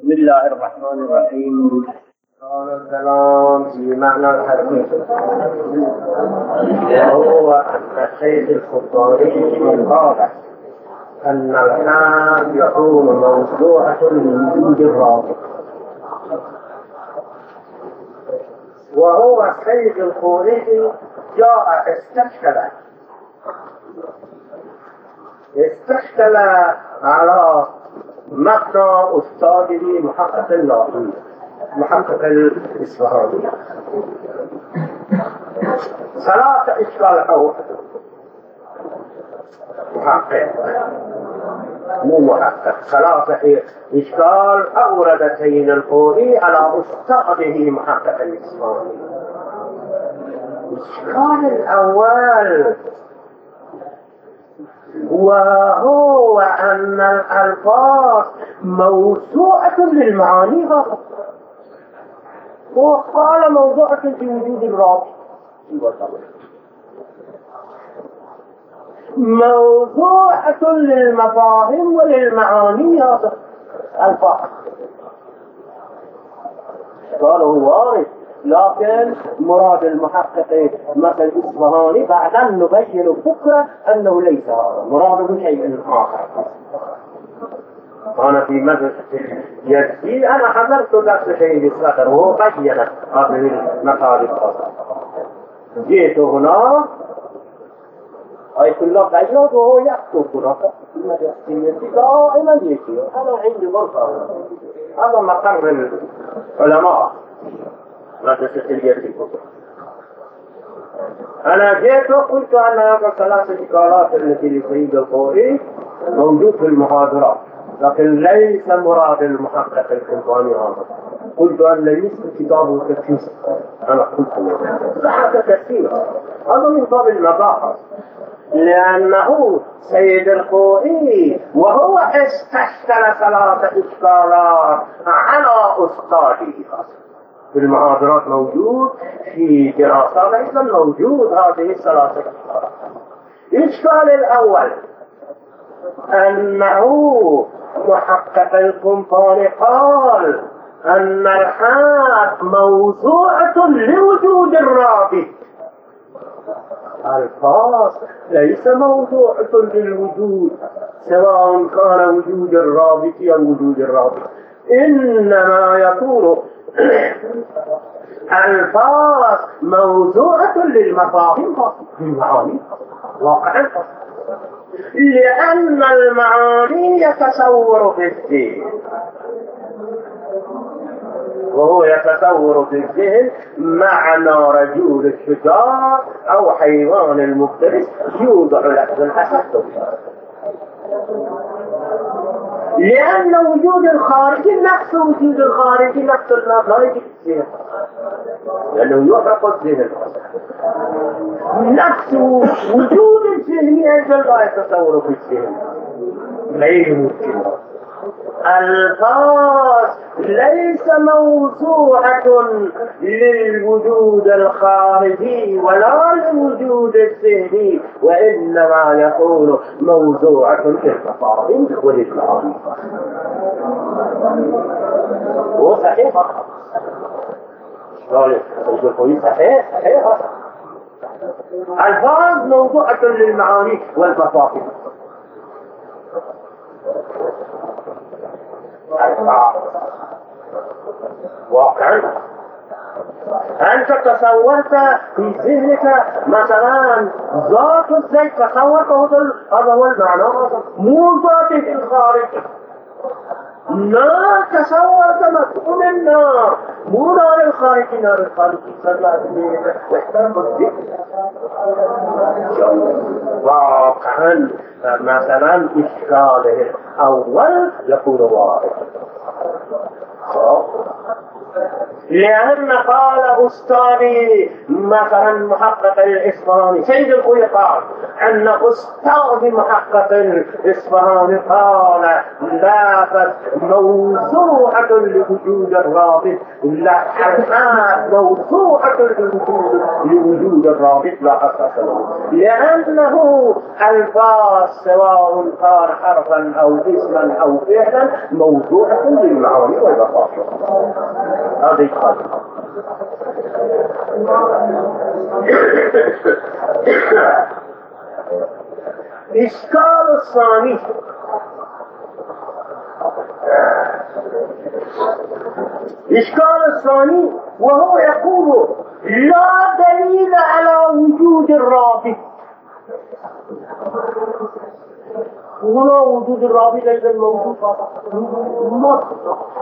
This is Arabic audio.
بسم الله الرحمن الرحيم. قال الكلام في معنى الحديث وهو أن الشيخ الخطابي قال أن الحال يكون موضوعة لوجود الرابط، وهو السيد الخوريجي جاء استشكل على معنى أستاذه محقق اللاهي محقق الإصفهاني. ثلاثة إشكال أو محقق مو محقق، ثلاثة إشكال أورد سيد الخوري على أستاذه محقق الإصفهاني. الإشكال الأول وهو أن الألفاظ موسوعة للمعاني فقط، وقال موضوعة لوجود الرابط، موضوعة للمفاهيم وللمعاني هذا الفاظ. قالوا وارد، لكن مراد المحقق مثل الإصفهاني بعدا نبين بكرة أنه ليس هذا مراده شيء آخر. أنا في مجلس يزيد أنا حضرت درس شيء الصدر وهو بين هذه المطالب. جئت هنا آية الله بينات وهو يكتب هناك دائما يجي. أنا عندي غرفة، هذا مقر العلماء مدرسة اليتيم. أنا جئت وقلت أن هذا ثلاث إشكالات التي لسيد الخوري موجود في المحاضرات، لكن ليس مراد المحقق الكمباني هذا. قلت أن مثل كتابه كثير، أنا قلت صحة كثير، هذا من باب المباحث، لأنه سيد الخوري وهو استشكل ثلاث إشكالات على أستاذه في المحاضرات موجود، في دراسات أيضا موجود هذه الثلاثة إشكالات. الإشكال الأول أنه محقق الكمباني قال أن الحال موضوعة لوجود الرابط. الفاظ ليس موضوعة للوجود سواء كان وجود الرابط أو وجود الرابط، إنما يكون الفاظ موضوعة للمفاهيم المعاني واقعا، لأن المعاني يتصور في الذهن، وهو يتصور في الذهن معنى رجل الشجاع أو حيوان المفترس يوضع لفظ الأسد، لأن وجود الخارجي نفس وجود الخارجي نفس الخارجي في الذهن، لأنه يحرق الذهن نفس وجود الذهني أيضا لا يتصور في الذهن، غير ممكن. الفاظ ليس موضوعة للوجود الخارجي ولا للوجود الذهني، وإنما يكون موضوعة للمفاهيم وللمعاني. هو صحيح صحيح الفاظ موضوعة للمعاني والمفاهيم. واقعا أنت تصورت في ذهنك مثلا ذات الزيت، تصورت هذا هو المعنى، مو ذاته الخارج. لا، تصورت مفهوم النار، مو نار الخارج، نار الخارج صلى واحترم الذهن. واقعا مثلا إشكاله الأول يكون واضح. لأن قال أستاذي مثلا محقق الإصفهاني سيد الخوي قال أن أستاذ محقق الإصفهاني قال لا موسوعة لوجود الرابط، لا الحاد موسوعة لوجود الرابط لا أساس له، لأنه الفاظ سواء كان حرفا أو اسما أو فعلا موضوعة للمعاني والبساطة. هذه الطريقة. إشكال الثاني وهو يقول لا دليل على وجود الرابط. هنا وجود الرابط ليس الموجود فقط،